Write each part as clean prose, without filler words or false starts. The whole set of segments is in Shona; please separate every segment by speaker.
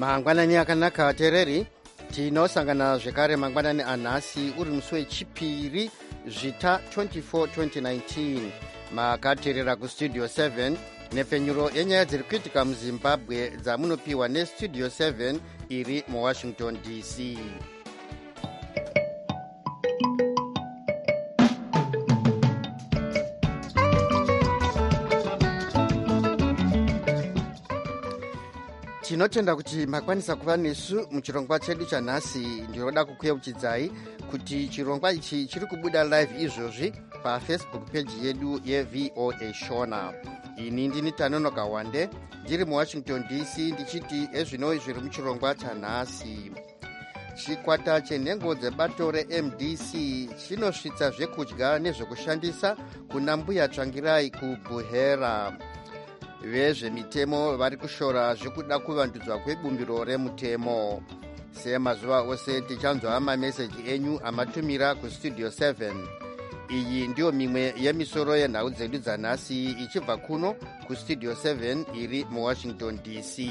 Speaker 1: mangwanani akanaka ateereri, tinosangana zvekare mangwanani anhasi uri musi wechipiri zvita 24 2019 makateerera kustudio 7 nepfenyuro yenyaya dziri kuitika muzimbabwe dzamunopiwa nestudio 7 iri muwashington dc. tinotenda kuti makwanisa kuva nesu muchirongwa chedu chanhasi. ndinoda kukuyeuchidzai kuti chirongwa ichi chiri kubuda live izvozvi pafacebook page yedu yevoa shona. ini ndini Tanonoka Wande ndiri muwashington dc ndichiti ezvinoi zviri muchirongwa chanhasi. chikwata chenhengo dzebato remdc chinosvitsa zvekudya nezvekushandisa kuna mbuya tsvangirai kubuhera. vezvemitemo vari kushora zvekuda kuvandudzwa kwebumbiro remutemo. semazuva ose tichanzwa mameseji enyu amatumira kustudio 7. iyi ndiyo mimwe yemisoro yenhau dzedu dzanhasi ichibva kuno kustudio 7 iri muwashington dc.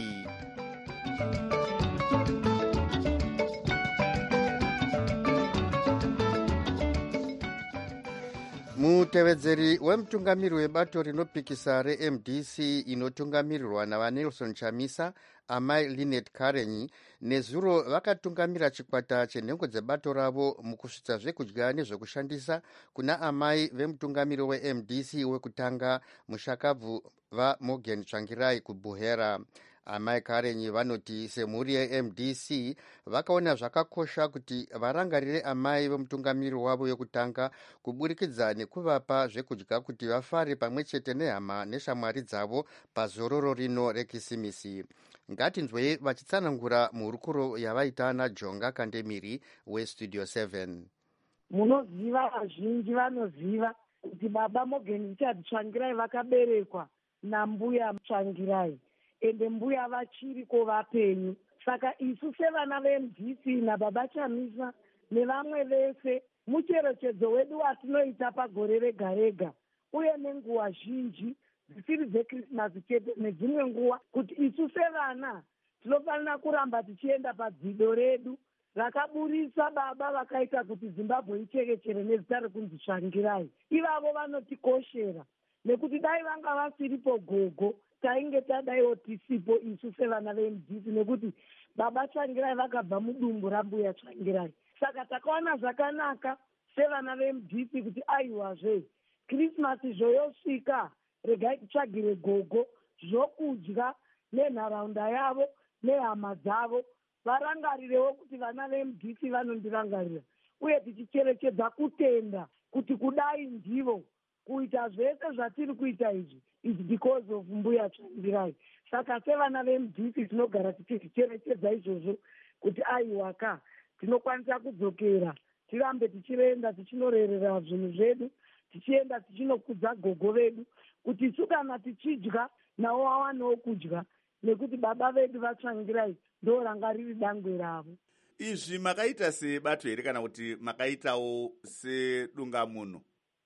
Speaker 1: mutevedzeri wemutungamiri webato rinopikisa remdc inotungamirirwa navanelson chamisa, amai Linet Karenyi nezuro vakatungamira chikwata chenhengo dzebato ravo mukusvitsa zvekudya nezvekushandisa kuna amai vemutungamiri wemdc wekutanga mushakabvu vaMorgan Tsvangirai kubuhera. amai Karenyi vanoti semhuri yemdc vakaona zvakakosha kuti varangarire amai vemutungamiri wavo yekutanga kuburikidza nekuvapa zvekudya kuti vafare pamwe chete nehama neshamwari dzavo pazororo rino rekisimisi. ngatinzwei vachitsanangura mhurukuro yavaita naJonga Kandemiri westudio 7.
Speaker 2: munoziva, vazhinji vanoziva kuti baba Morgan Richard Tsvangirai vakaberekwa nambuya Tsvangirai ende mbuya vachiriko vapenyu. saka isu sevana vemdc nababa Chamisa nevamwe vese mucherechedzo wedu watinoita pagore rega rega uye nenguva zhinji dzisiri dzekrisimasi chete nedzimwe nguva, kuti isu sevana tinofanira kuramba tichienda padzido redu rakaburisa baba vakaita kuti zimbabwe ichekechere nezita rekunzi Tsvangirai. ivavo vanotikoshera nekuti dai vanga vasiripo gogo tainge tadaiwo tisipo isu sevana vemdc, nekuti baba Tsvangirai vakabva mudumbu rambuya Tsvangirai. saka takaona zvakanaka sevana vemdc kuti aiwazve krismasi zvoyosvika regai titsvagire gogo zvokudya nenharaunda yavo nehama dzavo, varangarirewo kuti vana vemdc vanondirangarira, uye tichicherechedza kutenda kuti kudai ndivo kuita zvese zvatiri kuita izvi is because of mbuya Tsvangirai. saka sevana vemdc tinogara tichicherechedza izvozvo kuti aiwaka tinokwanisa kudzokera tirambe tichienda tichinorerera zvinhu zvedu, tichienda tichinokudza gogo vedu, kuti isu kana tichidya navo vawanewo kudya, nekuti baba vedu vaTsvangirai ndo ranga riri dangwe ravo.
Speaker 3: izvi makaita sebato here kana kuti makaitawo sedungamunhu?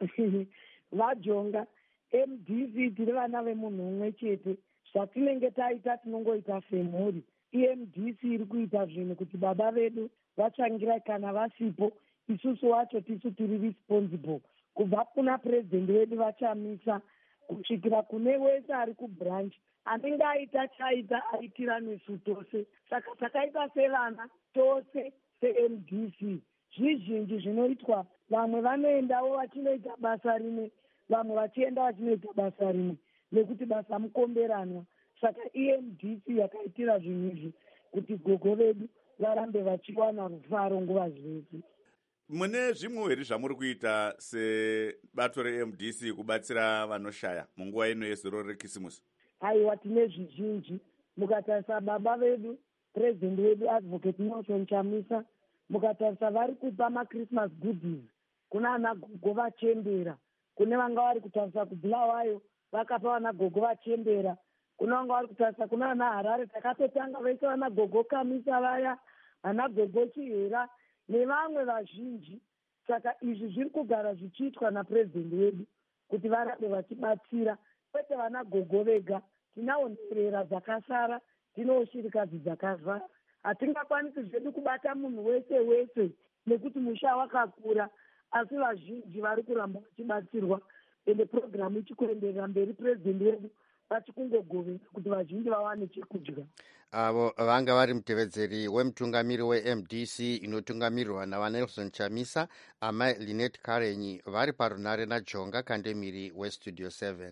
Speaker 2: vaJonga, mdc tiri vana vemunhu umwe chete. zvatinenge taita tinongoita semhuri. mdc iri kuita zvinhu kuti baba vedu vaTsvangirai kana vasipo isusu wacho tisu tiri responsible, kubva kuna purezidendi wedu vaChamisa kusvikira kune wese ari kubranch anenge aita chaita aitira nesu tose. saka takaita sevana tose semdc. zvizhinji zvinoitwa, vamwe vanoendawo vachinoita basa rimwe, vamwe vachienda vachinoita basa rimwe, nekuti basa mukomberanwa. saka mdc yakaitira zvinhu izvi kuti gogo vedu varambe vachiwana rufaro nguva zvese.
Speaker 3: mune zvimwe here zvamuri kuita sebato remdc kubatsira vanoshaya munguva ino yezoro rekisimusi?
Speaker 2: aiwa, tine zvizhinji. mukatarisa baba vedu purezidendi wedu advocate Nelson Chamisa, mukatarisa vari kupa machristmas goodies kuna ana gogo vachembera, kune vanga vari kutarisa kubulawayo vakapa vana gogo vachembera, kuna vanga vari kutarisa kuna ana Harare takatotanga vaisa vana gogo Kamisa vaya, vana gogo Chihera nevamwe vazhinji. saka izvi zviri kugara zvichiitwa napurezidendi wedu kuti varambe vachibatsira, kwete vana gogo vega, tinawo nherera dzakasara tino shirikadzi dzakafa. Hatingakwanisi zvedu kubata munhu wese wese nekuti musha wakakura, asi vazhinji vari kuramba vachibatsirwa ende purogiramu ichikuenderera mberi. Purezidendi wedu vachikungogovera kuti vazhinji vawane chekudya.
Speaker 1: Avo vanga vari mutevedzeri wemutungamiri weMDC inotungamirirwa navanelson Chamisa, amai Lynette Karenyi, vari parunare naJonga Kandemiri weStudio 7.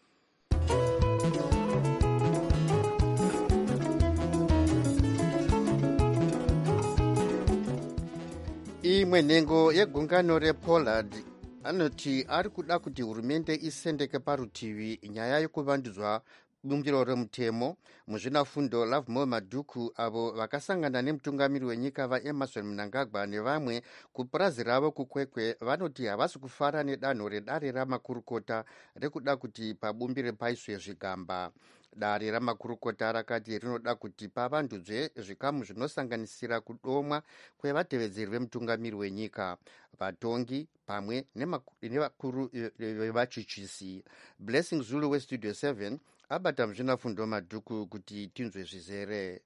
Speaker 1: Imwe nhengo yegungano rePollard anoti ari kuda kuti hurumende isendeke parutivi nyaya yekuvandudzwa bumbiro remutemo. Muzvinafundo Lovemore Madhuku, avo vakasangana nemutungamiri wenyika vaEmmerson Mnangagwa nevamwe kupurazi ravo kukwekwe, vanoti havasi kufara nedanho redare ramakurukota rekuda kuti pabumbire paiswe zvigamba. Dare ramakurukota rakati rinoda kuti pavandudzwe zvikamu zvinosanganisira kudomwa kwevatevedzeri vemutungamiri wenyika, vatongi pamwe nevakuru vevachichisi. Blessing Zulu weStudio 7 abata muzvinafundo Madhuku kuti tinzwe zvizere.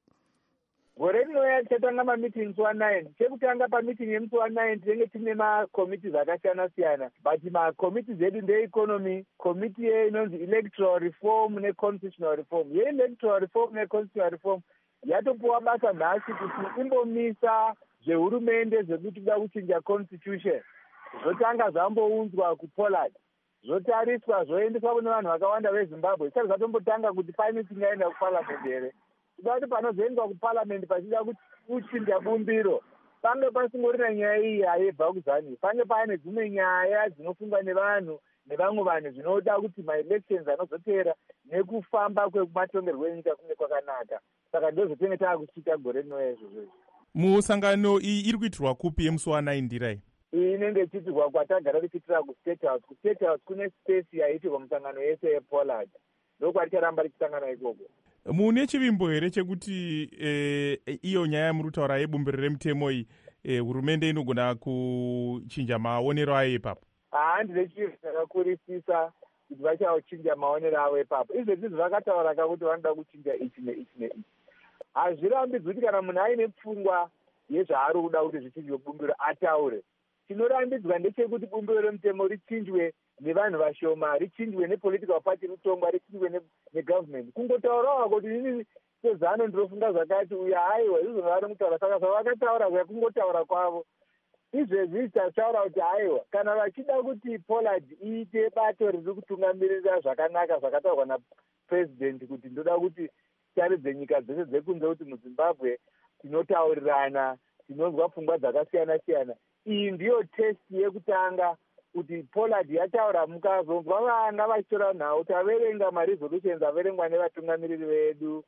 Speaker 4: Gore rinouya tichatanga mameetings wa9. Chekutanga pameeting yemusi wa9 tinenge tine makomiti akasiyana-siyana, but makomiti edu ndeeconomy, komiti inonzi electoral reform neconstitutional reform. Yeelectoral reform neconstitutional reform yatopuwa basa nhasi kuti imbomisa zvehurumende zvekuti kuda kuchinja constitution. Zvotanga zvambounzwa kuPollard, zvotariswa zvoendeswa kune vanhu vakawanda veZimbabwe. Saka zvatombotanga kuti pane tingaenda kuparliament here. Kuda kuti panozoendwa kuparliament pachida kuti kuchinja bumbiro, pange pasingorina nyaya iyi yaibva kuZANU, pange paine dzimwe nyaya dzinofungwa nevanhu nevamwe vanhu zvinoda kuti maelections anozotevera nekufamba kwematongerwo enyika kunge kwakanaka. Saka ndozvotenge taakuchita gore rinouya izvozvo.
Speaker 5: Musangano iyi iri kuitirwa kupi yemusi wa9 ndirai?
Speaker 4: Iyi inenge ichiitirwa kwatagara tichiitira kuState House. kuState House kune space yaitirwa musangano yese yePollard, ndokwaticharamba tichisangana ikoko.
Speaker 5: Mune chivimbo here chekuti iyo nyaya yamuri kutaura yebumbiro remutemo iyi hurumende inogona kuchinja maonero ayo ipapo?
Speaker 4: Handine chivimbo chakakurisisa kuti vachachinja maonero avo ipapo. Izvezvi zvakataura kuti vanoda kuchinja ichi neichi neichi. Hazvirambidzwi kuti kana munhu aine pfungwa yezvaari kuda kuti zvichinjwe bumbiro ataure. Chinorambidzwa ndechekuti bumbiro remutemo richinjwe nevanhu vashoma, richinjwe nepolitical party rutongwa, richinjwe negovernment. Kungotaurawo kuti ini seZANU ndinofunga zvakati uya haiwa izvo vari kutaura. Saka zvavakataura kuya kungotaura kwavo. Izvezvi tataura kuti haiwa kana vachida kuti Pollard iite bato riri kutungamirira zvakanaka zvakataurwa napresident kuti ndoda kuti taridze nyika dzese dzekunze kuti muZimbabwe tinotaurirana, tinonzwa pfungwa dzakasiyana-siyana. Iyi ndiyo test yekutanga kuti Pollard yataura, mukazonzwa vana vachitora nhau, taverenga maresolutions averengwa nevatungamiriri vedu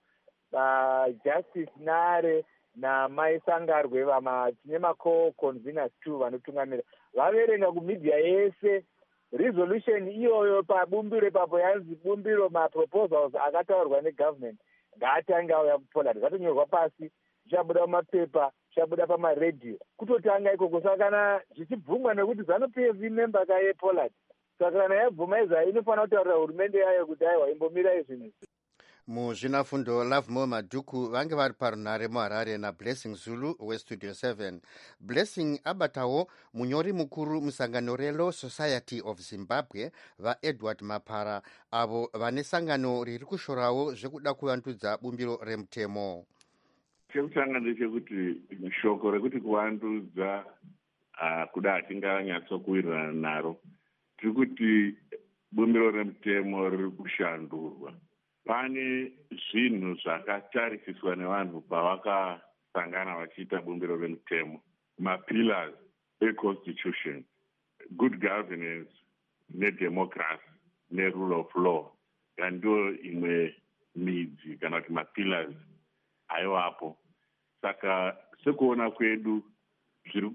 Speaker 4: Justice Nare naMai Sangarwe, tine maco-conveners 2 vanotungamira, vaverenga kumedia yese resolution iyoyo pabumbiro ipapo yanzi bumbiro maproposals akataurwa negovernment ngaatange auya kuPollard. Zvatonyorwa pasi, zvichabuda mumapepa, zvichabuda pamaredhiyo, kutotanga ikoko. Saka kana zvichibvumwa nekuti ZANU-PF member kayePollard, saka kana yabvuma izvayo inofanira kutaurira hurumende yayo kuti aiwa imbomira izvinhu.
Speaker 1: Muzvinafundo Lovemore Madhuku vange vari parunare muHarare naBlessing Zulu weStudio 7. Blessing abatawo munyori mukuru musangano reLaw Society of Zimbabwe vaEdward Mapara, avo vane sangano riri kushorawo zvekuda kuvandudza bumbiro remutemo.
Speaker 6: Chekutanga ndechekuti shoko rekuti kuvandudza kuda hatinganyatsokuwirirana naro. Tiri kuti bumbiro remutemo riri kushandurwa. Pane zvinhu zvakatarisiswa nevanhu pavakasangana vachiita bumbiro remutemo. Mapillars econstitution, good governance nedemocracy nerule of law. Ndio imwe midzi kana kuti mapillars aiwapo. Saka sekuona kwedu zviri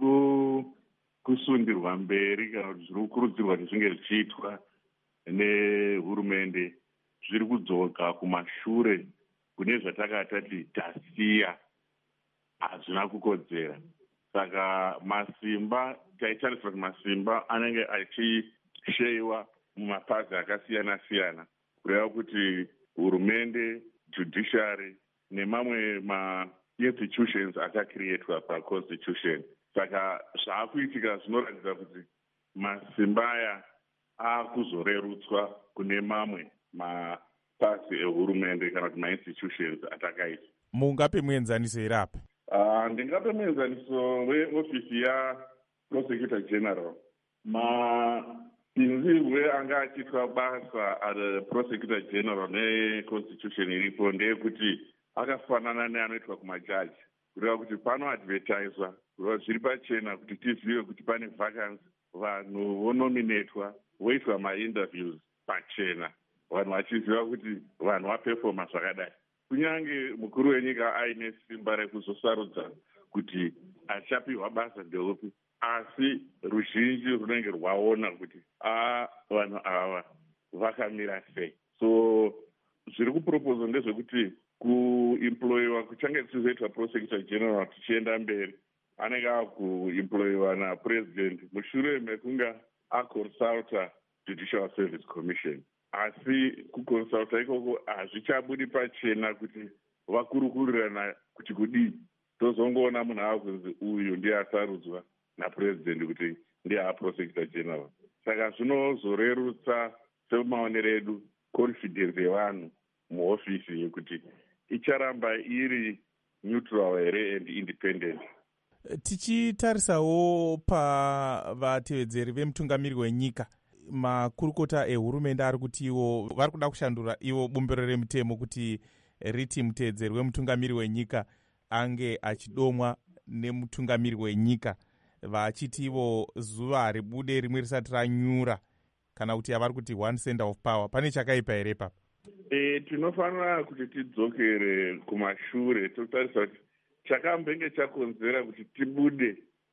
Speaker 6: kusundirwa mberi kana kuti zviri kukurudzirwa kuti zvinge zvichiitwa nehurumende zviri kudzoka kumashure kune zvatakati tasiya hazvina kukodzera. Saka masimba taitarisira kuti masimba anenge achisheyiwa mumapazi akasiyana-siyana, kureva kuti hurumende, judiciary nemamwe ma-institutions akacreatwa paconstitution. Saka zvaakuitika zvinoratidza kuti masimba aya akuzorerutswa kune mamwe mapasi ehurumende kana kuti ma-institutions atakaita.
Speaker 5: Mungape muenzaniso here apa?
Speaker 6: Ndingape muenzaniso weofisi yaprosecutor general. Mapinzirwe anga achiitwa basa aprosecutor general neconstitution iripo ndeyekuti akafanana neanoitwa kumajaji, kureva kuti panoadvertiswa kureva zviri pachena kuti tizive kuti pane vacancy, vanhu vonominatwa, voitwa mainterviews pachena, vanhu vachiziva kuti vanhu vapefoma zvakadai. Kunyange mukuru wenyika aine simba rekuzosarudza kuti achapiwa basa ndeupi, asi ruzhinji runenge rwaona kuti vanhu ava vakamira sei. So zviri kupropozwa ndezvekuti kuemployiwa kuchange kuchizoitwa prosecutor general tichienda mberi, anenge akuemployiwa napresident mushure mekunge aconsulta judicial service commission. Asi kuconsulta ikoko hazvichabudi pachena kuti vakurukurirana kuti kudii. Tozongoona munhu akunzi uyu ndiye asarudzwa napresident kuti ndiye aprosecutor general. Saka zvinozorerutsa semaonero edu confidence yevanhu muofisi yekuti icharamba iri neutral here and independent.
Speaker 5: Tichitarisawo pavatevedzeri vemutungamiri wenyika, makurukota ehurumende ari kuti ivo vari kuda kushandura ivo bumbiro remutemo kuti riti mutevedzeri wemutungamiri wenyika ange achidomwa nemutungamiri wenyika, vachiti ivo zuva ribude rimwe risati ranyura, kana kuti avari kuti one center of power. Pane chakaipa here papa?
Speaker 6: Tinofanira kuti tidzokere kumashure totarisa kuti chakambenge chakonzera kuti tibude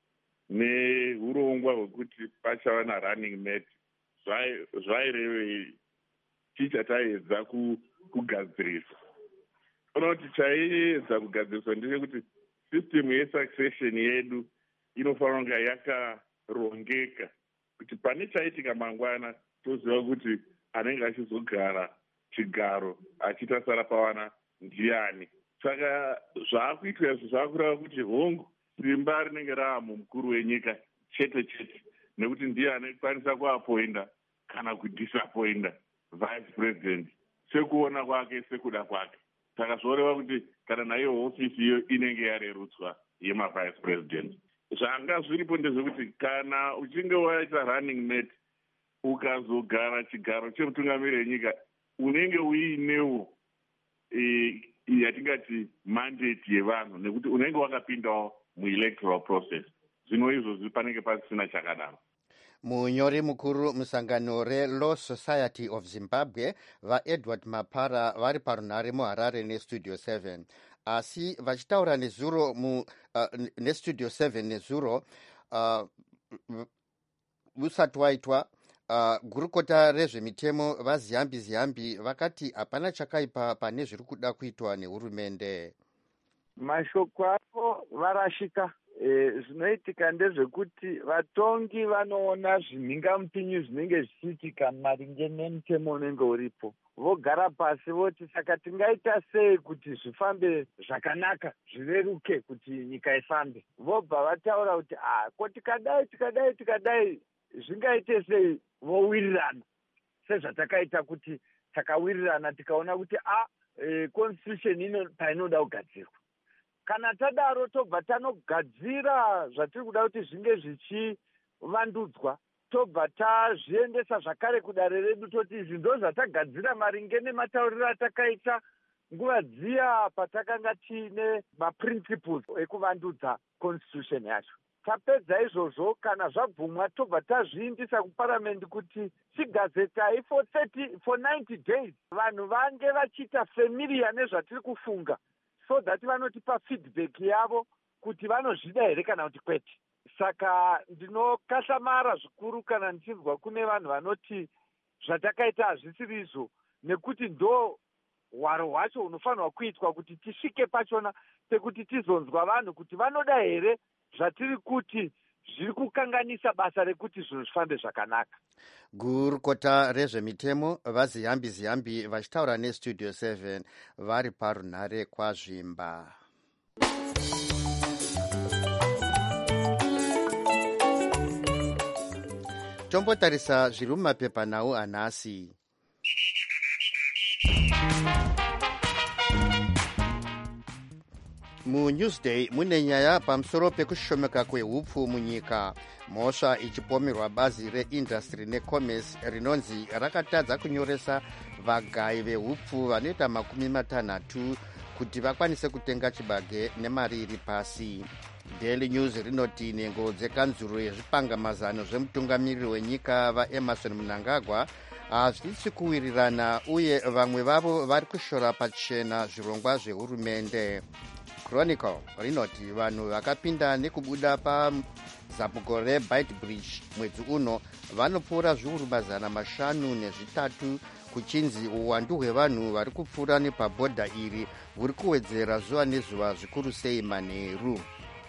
Speaker 6: neurongwa hwekuti pachava narunning mate zvairevei tichataedza kugadziriswa. Ona kuti chaiedza kugadziriswa ndechekuti system yesuccession yedu inofanira kunge yakarongeka, kuti pane chaitika mangwana toziva kuti anenge achizogara chigaro achitasara pawana ndiani. Saka zvaakuitwa izvo zvaakureva kuti hongu simba rinenge rava mumukuru wenyika chete chete, nekuti ndiye anokwanisa kuapoinda kana kudisappoinda vice president sekuona kwake sekuda kwake. Saka zvoreva kuti kana nayo ofisi iyo inenge yarerutswa yemavice president. Zvanga zviripo ndezvekuti kana uchinge waita running mate ukazogara chigaro chemutungamiri wenyika unenge uinewo yatingati mandate yevanhu, nekuti unenge wakapindawo muelectoral process. Zvino izvozvi panenge pasina chakadaro.
Speaker 1: Munyori mukuru musangano reLaw Society of Zimbabwe vaEdward Mapara vari parunhare muHarare nestudio 7. Asi vachitaura nezuro nestudio 7 nezuro usati waitwa gurukota rezvemitemo vaziyambi vakati hapana chakaipa pane zviri kuda kuitwa nehurumende.
Speaker 4: Mashoko avo varashika. Zvinoitika ndezvekuti vatongi vanoona zvimhingamupinyu zvinenge zvichiitika maringe nemutemo unenge uripo. Vogara pasi voti saka tingaita sei kuti zvifambe zvakanaka, zvireruke kuti nyika ifambe. Vobva vataura kuti ko tikadai zvingaite sei, vowirirana sezvatakaita kuti takawirirana tikaona kuti constitution ino painoda kugadzirwa. Kana tadaro tobva tanogadzira zvatiri kuda kuti zvinge zvichivandudzwa, tobva tazviendesa zvakare kudare redu toti izvi ndo zvatagadzira maringe nematauriro atakaita nguva dziya patakanga tiine maprinciples ekuvandudza constitution yacho. Tapedza izvozvo, kana zvabvumwa tobva tazviindisa kuparamendi kuti chigazetai for 90 days vanhu vange vachiita familiar nezvatiri kufunga, so that vanotipa feedback yavo kuti vanozvida here kana kuti kwete. Saka ndinokashamara zvikuru kana ndichinzwa kune vanhu vanoti zvatakaita hazvisiri izvo, nekuti ndo hwaro hwacho hunofanirwa kuitwa kuti tisvike pachona pekuti tizonzwa vanhu kuti vanoda here zvatiri kuti zviri kukanganisa basa rekuti zvinhu zvifambe zvakanaka.
Speaker 1: gurukota rezvemitemo vaziyambi vachitaura nestudio 7 vari parunhare kwazvimba. tombotarisa zviri mumapepanhau anhasi. muNewsday mune nyaya pamusoro pekushomeka kwehupfu munyika. mhosva ichipomerwa bazi reindastry necommerce rinonzi rakatadza kunyoresa vagayi vehupfu vanoita 60 kuti vakwanise kutenga chibage nemari iri pasi. Daily News rinoti nhengo dzekanzuro yezvipangamazano zvemutungamiriri wenyika vaEmerson Mnangagwa hazvisi kuwirirana uye vamwe vavo vari kushora pachena zvirongwa zvehurumende. Chronicle rinoti vanhu vakapinda nekubuda pazapuko reBeitbridge mwedzi uno vanopfuura zviuru 503 kuchinzi uwandu hwevanhu vari kupfuura nepabhodha iri huri kuwedzera zuva nezuva zvikuru sei manheru.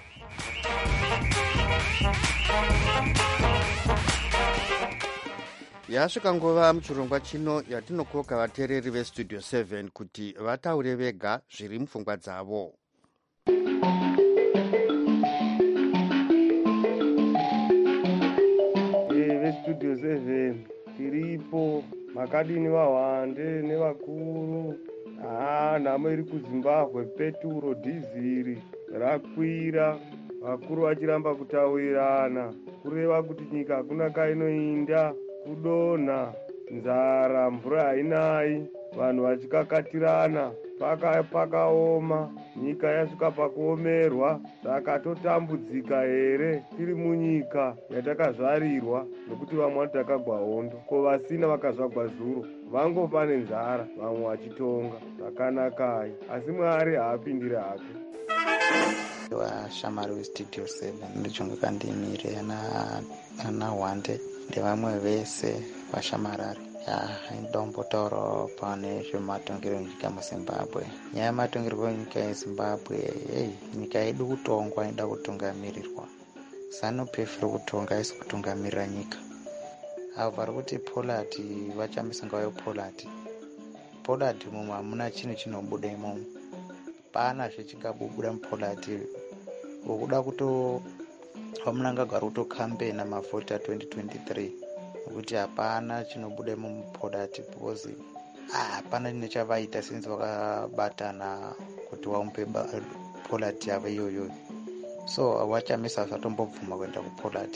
Speaker 1: yasvika nguva muchirongwa chino yatinokoka vateereri vestudio 7 kuti vataure vega zviri mupfungwa dzavo.
Speaker 7: vestudio 7 tiripo, makadini vahwande nevakuru. nhamo iri kuzimbabwe, peturo dhiziri rakwira, vakuru vachiramba kutaurirana kureva kuti nyika hakuna kainoinda, kudonha, nzara, mvura hainai, vanhu vachikakatirana, pakaoma, nyika yasvika pakuomerwa. Saka totambudzika here tiri munyika yatakazvarirwa, nokuti vamwe vati takagwa hondo, ko vasina vakazvagwa zuro, vangopa nenzara, vamwe vachitonga. Zvakanakai, asi Mwari haapindire hake.
Speaker 8: Vashamari vestudio 7 ndichonga kandimire ana Hwande nevamwe vese vashamarari. Ndombotaurawo pane zvematongerwo enyika muZimbabwe. Nyaya yematongerwo enyika yeZimbabwe, nyika yedu kutongwa, inoda kutungamirirwa. ZANU-PF iri kutonga, haisi kutungamirira nyika. Avo vari kuti Pollard vachambisa ngayo Pollard mumu hamuna chinhu chinobuda imomo. Pana zvechingabuda muPollard wokuda Mnangagwa kutokambena mavhoti a2023 nokuti hapana chinobuda muPollard because hapana nechavaita since vakabatana kuti vaumbe Pollard yavo iyoyo. So vachamisa vasatombobvuma kuenda kuPollard.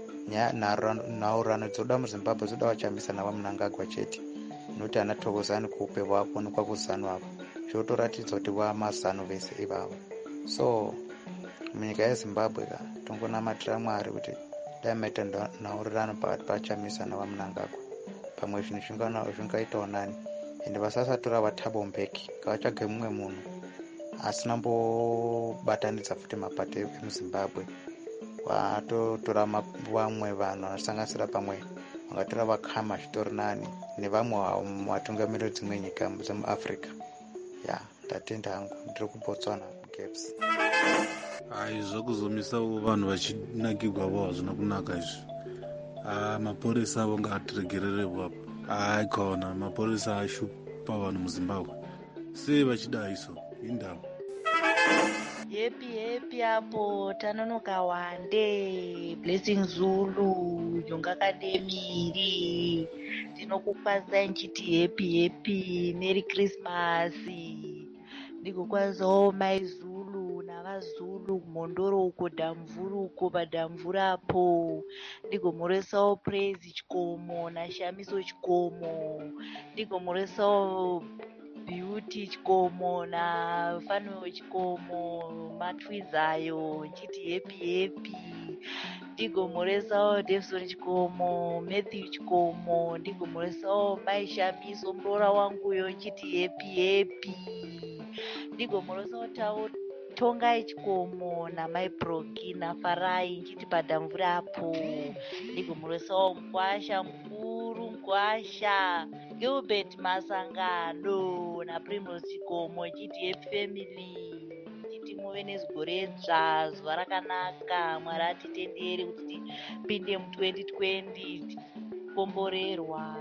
Speaker 8: Nhaurano dzoda muZimbabwe dzoda vachamisa navaMnangagwa chete, nokuti ana Thokozani kuupe vakuonekwa kuZANU avo zvotoratidza kuti vamazANU vese ivavo. So munyika yeZimbabwe tongonamatira Mwari kuti dai maita nhaurirano pakati pachamisa navaMnangagwa, pamwe zvinhu zvingaitawo nani, ende vasasatora vaThabo Mbeki ngavatsvage mumwe munhu asina mbobatanidza futi mapato emuZimbabwe. Vatotora vamwe vanhu vanosanganisira pamwe vangatora vaKhama zvitori nani nevamwe vatungamiriri dzimwe nyika dzemuAfrica. Ndatenda hangu, ndiri kuBotswana Gaps.
Speaker 9: Zvakuzomisawo vanhu vachinakirwawo hazvina kunaka izvi. Mapurisa avo ngaatiregererewo apo. Kaona mapurisa ashupa vanhu muZimbabwe, sei vachida iso indavo.
Speaker 10: Hepi apo tanonoka Hwande, Blessing Zulu, Jonga Kademiri. Ndinokukwazai nchiti hepi, Merry Christmas. Ndikukwazawo Mai Zulu navazulu kumhondoro uko Dhamvuru uko paDhamvurapo. Ndigomuresawo Praise Chikomo naShamiso Chikomo. Ndigomuresawo Beauty Chikomo naFano Chikomo, Matwizayo nchiti hepi. Ndigomuresawo Davison Chikomo, Matthew Chikomo. Ndigomuresawo Mai Shamiso muroora wanguyo nchiti hepi. Ndigomuresawo Tongai Chikomo naMai Brogi naFarai nchiti paDhamvurapo. Ndigomuresawo Mkwasha mukuru, Mkwasha Gilbert Masangano naPrimrose Chikomo nchiti happy family, nchiti muve nezigoredzva, zuva rakanaka. Mwari atitendere kuti tipinde mu2020 tikomborerwa.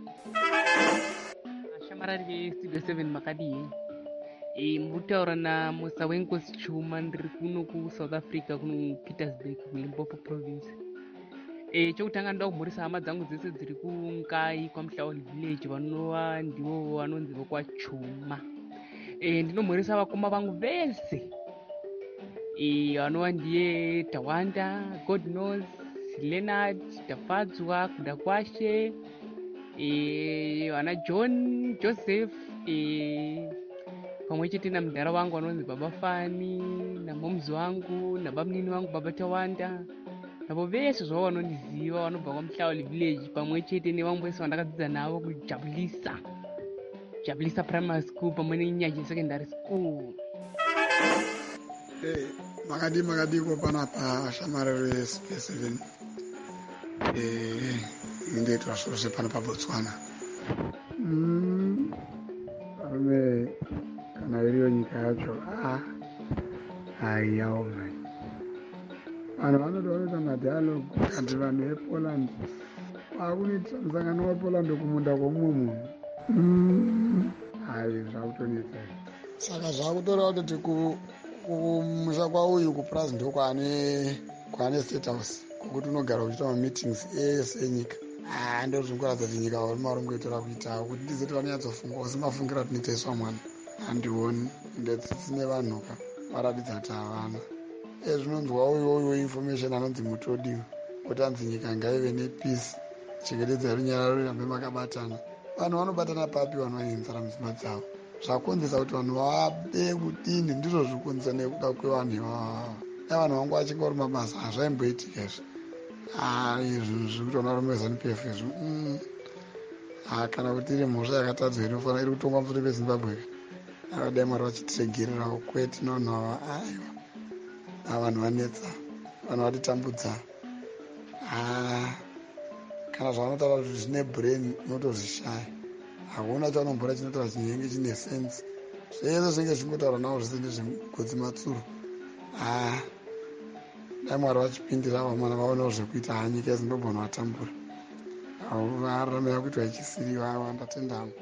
Speaker 11: Shamarari veStudio 7 makadii. Murikutaura namusa wenkosi Chuma, ndiri kuno kuSouth Africa, kuno Pietersburg, kuLimpopo province. Chokutanga ndoda kumhurisa hama dzangu dzese dziri kunkai kwaMuhlaoli village, vanova ndivo vanonzi vokwaChuma. Ndinomhurisa vakoma vangu vese vanova ndiye Tawanda, God knows, Leonard, Tafadzwa, Kuda Kwashe, vana John, Joseph, pamwe chete namudhara wangu vanonzi Baba Fani, namomuzi wangu, nabamunini wangu Baba Tawanda, navo vese zvavo vanondiziva vanobva kwaMuhlaoli village, pamwe chete nevamwe vese vandakadzidza navo kujabulisa primary school pamwe neNyanje secondary school.
Speaker 12: Makadiko panapa shamarari veStudio 7 ndeitwa zvose pano paBotswana. Varume kana iriyo nyika yacho haiyaoma. Vanhu vanotoita madialogue kuti vanhu vePoland vakunoitira musangano wePoland kumunda kwomumwe munhu. Zvakutonetsa. Saka zvakutoreva kuti kumusha kwauyu kupurazi ndo kwane state house kokuti unogara uchiita mameetings ese enyika. Ndozvingoratidza kuti nyika uri mauri ngoitora kuita kuti ndizoti vanonyatsofunga usimafungira kuti nitaiswa mwana handioni ndetsine vanhuka varatidza kuti havana. Zvinonzwa uyu information anonzi Mutodiwa kuti anzi nyika ngaive nepeace, chengetedza runyara rurambe makabatana. Vanhu vanobatana papi vanhu vane nzara mudzimba dzavo? Zvakonzesa kuti vanhu vabe kudini, ndizvo zvikukonzesa nekuda kwevanhu ivava. Vanhu vangu vachingori mabasa hazvaimboitika izvi. Izvi zvikuti vanarume ZANU-PF izvi kana kuti iri mhosva yakatadzwa inofanira iri kutongwa musoro peZimbabwe, akadai Mwari vachitiregererawo kwete navanhu ava. Vanhu vanetsa, vanhu vatitambudza. Kana zvavanotaura kuti zvine brain unotozvishaya. Hakuna chaunombora chinotaura chinenge chine sense. Zvese zvinenge zvingotaura navo zvese ndezvegodzi matsuro. Dai Mwari vachipindira vamwana vaonawo zvekuita nyika yeZimbabwe vanovatambura. Vararame vakuitwa ichisiriva vandatendamo.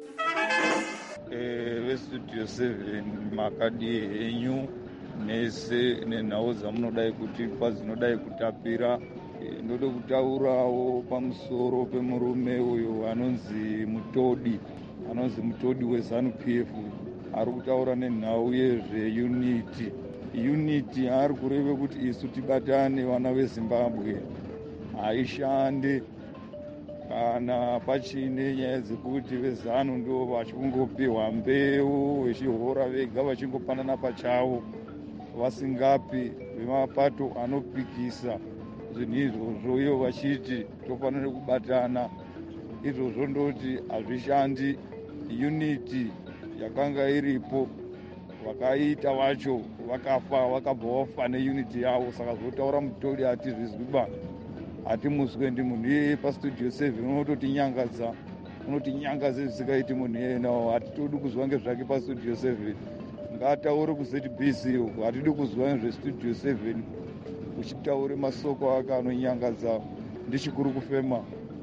Speaker 13: VeStudio 7 makadi enyu nese nenhau dzamunodai kutipa dzinodai kutapira. Ndode kutaurawo pamusoro pemurume uyu anonzi Mutodi weZANU-PF ari kutaura nenhau yezveunity. Unity ari kureve kuti isu tibatane vana veZimbabwe. Haishande kana pachine nyaya dzekuti vezanu ndo vachingopihwa mbeu vechihora vega vachingopanana pachavo vasingapi vemapato anopikisa zvinhu izvozvo, iyo vachiti tofanira kubatana. Izvozvo ndoti hazvishandi. Unity yakanga iripo vakaita vacho vakafa, vakabva vafa neunity yavo. Saka zvotaura Mutodi hatizvizwiba, hatimuswe. Ndi munhu iye paStudio 7 unototinyangadza, unotinyangadza zvisikaiti munhu iyenawo. Hatitodi kuzwa ngezvake paStudio 7. Ngataure kuZBC uko, hatidi kuzwa nezveStudio 7 uchitaure masoko ake anonyangadza. Ndichikuru kufema.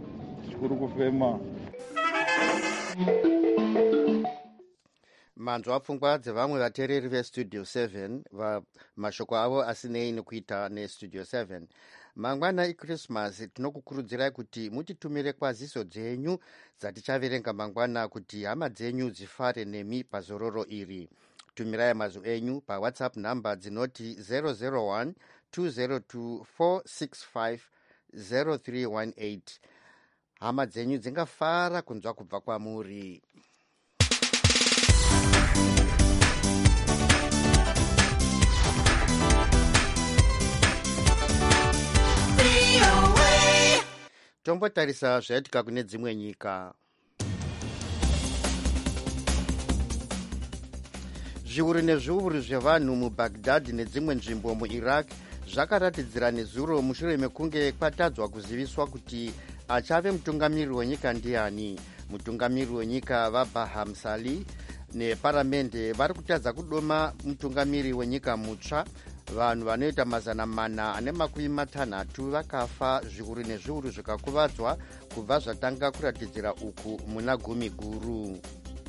Speaker 1: Manzwa pfungwa dzevamwe vateereri veStudio 7 mashoko avo asinei nekuita neStudio 7. Mangwana eChristmas tinokukurudzirai kuti mutitumire kwaziso dzenyu dzatichaverenga mangwana kuti hama dzenyu dzifare nemi pazororo iri. Tumirai mazwi enyu paWhatsApp namba dzinoti 001 202 465 0318. Hama dzenyu dzingafara kunzwa kubva kwamuri. Tombotarisa zvaitika kune dzimwe nyika. Zviuru nezviuru zvevanhu muBaghdad nedzimwe nzvimbo muIraq zvakaratidzira nezuro mushure mekunge kwatadzwa kuziviswa kuti achave mutungamiriri wenyika ndiani. Mutungamiriri wenyika vaBarham Salih neparamende vari kutadza kudoma mutungamiri wenyika mutsva. Vanhu vanoita 460 vakafa, zviuru nezviuru zvikakuvadzwa kubva zvatanga kuratidzira uku muna 10 guru.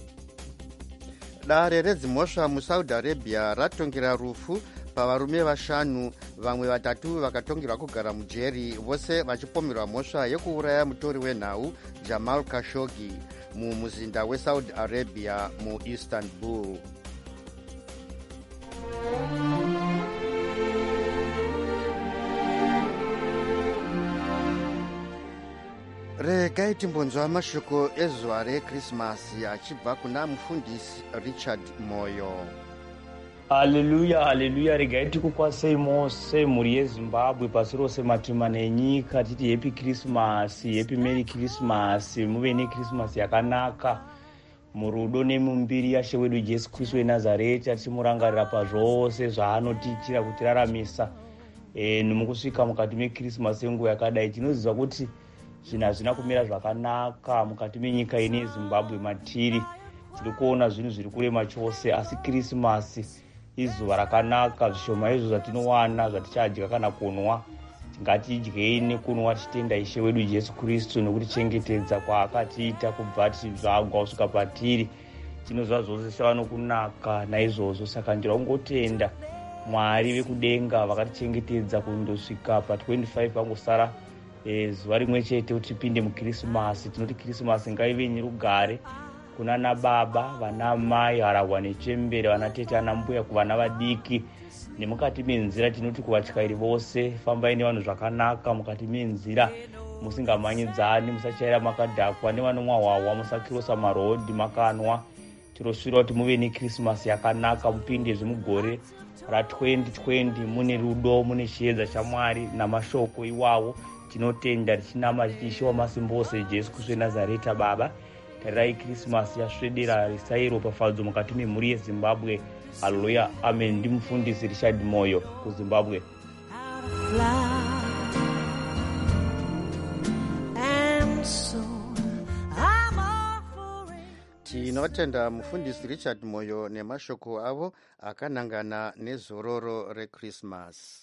Speaker 1: Dare redzimhosva muSaudi Arabia ratongera rufu pavarume 5, vamwe 3 vakatongerwa kugara mujeri, vose vachipomerwa mhosva yekuuraya mutori wenhau Jamal Khashoggi mumuzinda weSaudi Arabia muIstanbul. Regai timbonzwa mashoko ezuva rekrisimasi achibva kuna mufundisi Richard Moyo.
Speaker 14: Haleluya, haleluya. Regai tikukwasei mose mhuri yeZimbabwe, pasi rose matima nenyika, titi happy Christmas, happy merry Christmas. Muve nekrisimasi yakanaka murudo nemumbiri yaShe wedu Jesu Kristu weNazareti, atimurangarira pazvose zvaanotiitira kutiraramisa. Nemukusvika mukati mekrisimasi yenguva yakadai, tinoziva kuti zvinhu hazvina kumira zvakanaka mukati menyika ine yeZimbabwe matiri. Tiri kuona zvinhu zviri kurema chose, asi krisimasi izuva rakanaka. Zvishoma izvo zvatinowana zvatichadya kana kunwa, ngatidyei nekunwa tichitenda Ishe wedu Jesu Kristu nokutichengetedza kwaakatiita kubva tichibvagwa kusvika patiri. Tinoziva zvose sevano nokunaka naizvozvo, saka ndira kungotenda Mwari vekudenga vakatichengetedza kundosvika pa25 pangosara zuva rimwe chete kuti tipinde mukrisimasi. Tinoti krisimasi ngaive nyerugare kuna nababa, vana mai, harahwa nechembere, vana tete, ana mbuya, kuvana vadiki nemukati menzira. Tinoti kuvatyairi vose, fambai nevanhu zvakanaka mukati menzira, musingamanyidzani, musachaira makadhakwa nevanomwa hwahwa, musakirosa marodhi makanwa. Tirosvira kuti muve nekrisimasi yakanaka, mupinde zvemugore ra2020 mune rudo, mune chiedza chaMwari namashoko iwawo. Tinotenda tichinama tichi Ishe wamasimba ose Jesu Kristu weNazareta. Baba, tarirai krisimasi yasvedera, risairopafadzo mukati memhuri yeZimbabwe. Haleluya, amen. Ndimufundisi Richard Moyo kuZimbabwe.
Speaker 1: Tinotenda mufundisi Richard Moyo nemashoko avo akanangana nezororo rekrisimasi.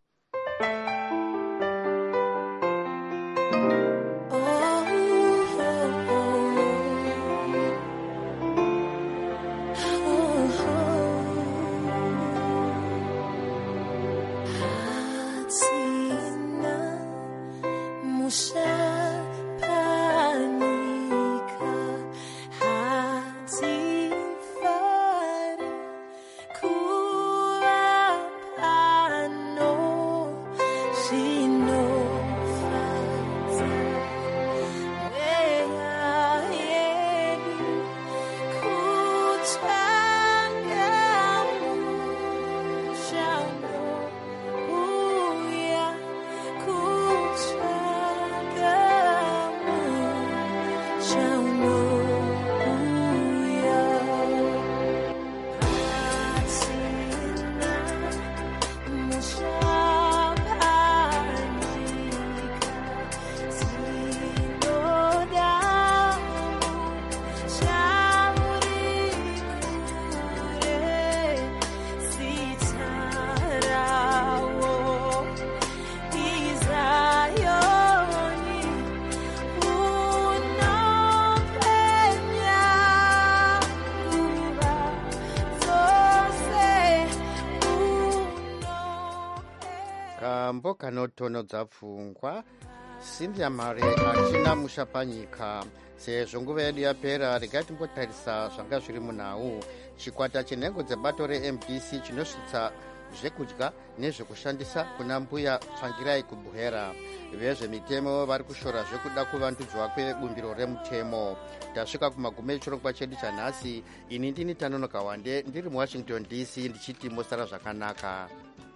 Speaker 1: Kambo kanotonodza pfungwa, Cynthia Mare achina musha panyika. Sezvo nguva yedu yapera, regai timbotarisa zvanga zviri munhau. Chikwata chenhengo dzebato reMDC chinosvitsa zvekudya nezvekushandisa kuna mbuya Tsvangirai kuBuhera. Vezvemitemo vari kushora zvekuda kuvandudzwa kwebumbiro remutemo. Tasvika kumagume echirongwa chedu chanhasi. Ini ndini Tanonoka Wande, ndiri muWashington DC, ndichiti mosara zvakanaka.